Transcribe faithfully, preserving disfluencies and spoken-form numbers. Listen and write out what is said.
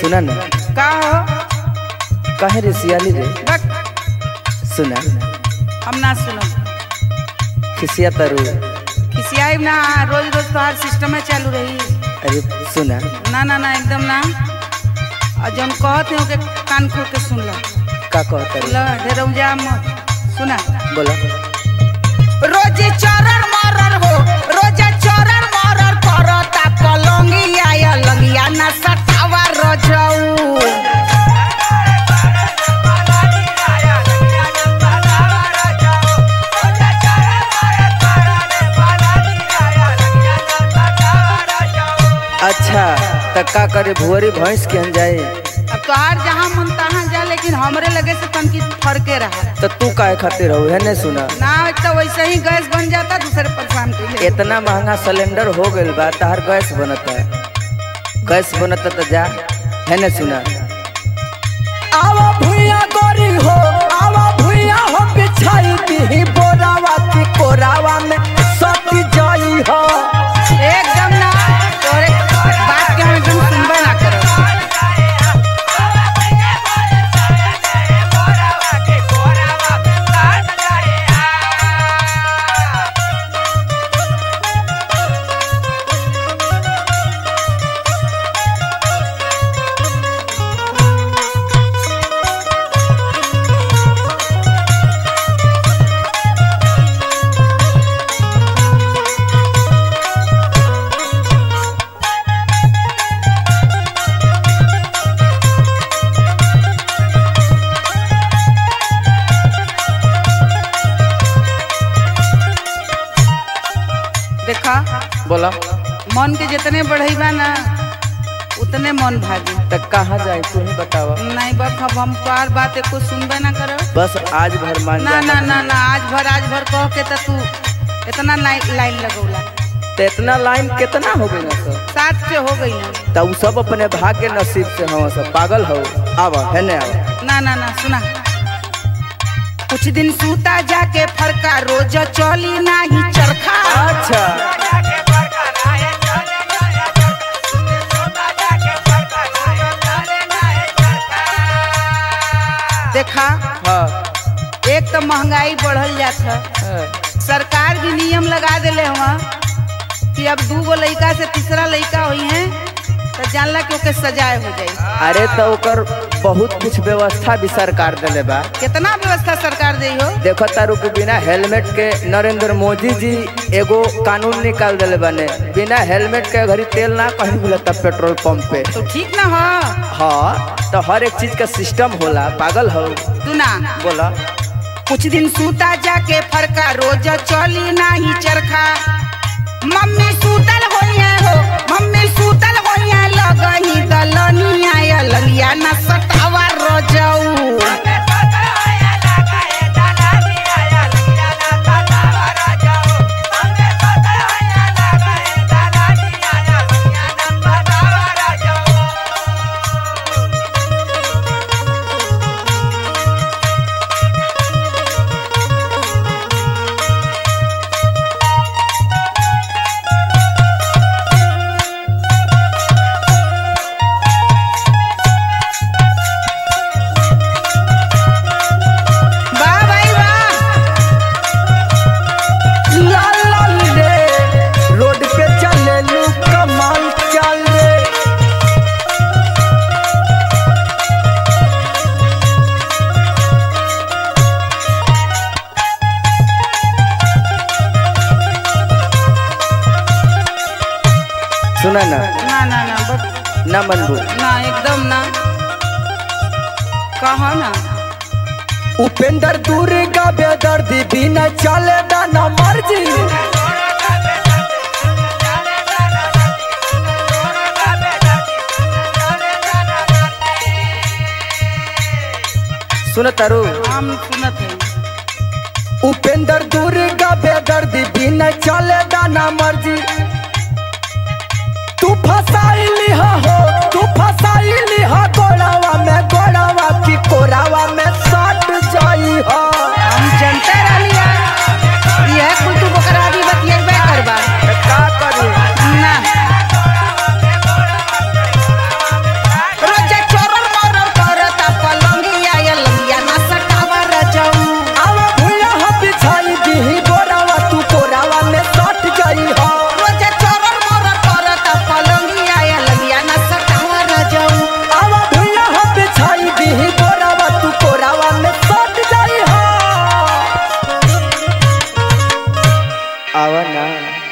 सुना ना का हो कहे रे सियाली रे बक सुना हम ना सुनो खिसिया तरु खिसियाई ना रोज रोज तो हर सिस्टम में चालू रही। अरे सुना ना ना ना एकदम ना और जब कहते हो के कान खोल के सुन लो का कहता रे लो ढेर उजा मत सुना बोला रोज चरर मरर हो रोज चरर मरर करता कलंगिया या लंगिया ना सटावा रजऊ अच्छा तक का करे भुअरी भैंस के हन जाए अब तो हर जहाँ मन तहाँ जा लेकिन हमरे लगे से तनकी फरके रहा तो तू काहे खातिर हो है ने सुना ना तो वैसे ही गैस बन जाता दूसरे परेशान के लिए। इतना महंगा सिलेंडर हो गइल बा तार गैस बनता गैस बनता तो जा है ने सुना आवा भुइया गोरी हो आवा भुइया हो बिछाई दी बोरावा की कोरावा में सती जाई हो एकदम ना तोरे बात के हम एकदम सुनबे ना करो। देखा बोला मन के जितने बढ़ई बा ना उतने मन भागी। तक कहाँ जाए तू ही बतावा नहीं बस अब हम बार बात कुछ सुनबे ना करो। बस आज भर मान ना ना ना ना आज भर आज भर कह के तो तू इतना लाइन लाइन लगौला तो इतना लाइन कितना हो गई ना सब साथ से हो गई ना तब सब अपने भाग्य नसीब से हम सब पागल हो आवा है ने आवा ना ना ना सुना कुछ दिन सूता जाके फरका रोज चली नाही चरखा। अच्छा देखा हाँ एक तो महंगाई बढ़ल जात है हाँ। सरकार भी नियम लगा दिले हुआ कि अब दू गो लड़का से तीसरा लड़का हुई है तो जानला कि ओके सजाए हो जाए। अरे तो ओकर बहुत कुछ व्यवस्था भी सरकार दिले बा कितना व्यवस्था सरकार दे हो देखो तारू के बिना हेलमेट के नरेंद्र मोदी जी एगो कानून निकाल दिले बने बिना हेलमेट के घड़ी तेल ना कहीं मिलता पेट्रोल पंप पे तो ठीक ना हो। हाँ तो हर एक चीज का सिस्टम होला पागल हो तू ना बोला कुछ दिन सूता जाके फरका रोज चली नाही चरखा मम्मी सूतल होइया हो मम्मी सूतल होइया लगही दलनिया या ललिया ना सटावा रोजऊ सुना ना ना ना ना बस ना मनबू ना एकदम ना कहा ना उपेंद्र दुर्गा बेदर्दी बिना चले ना मर्जी सुन तारू हम सुनत है उपेंद्र दुर्गा बेदर्दी बिना चले ना मर्जी तू फसाइली हो तू फसाइली हो गोड़ावा में गोड़ावा की कोरावा में सट जाई हो हम जनते रहलिया यह कुल तू बकरा भी बतियेबे करबा का करी ना रोज आवा ना।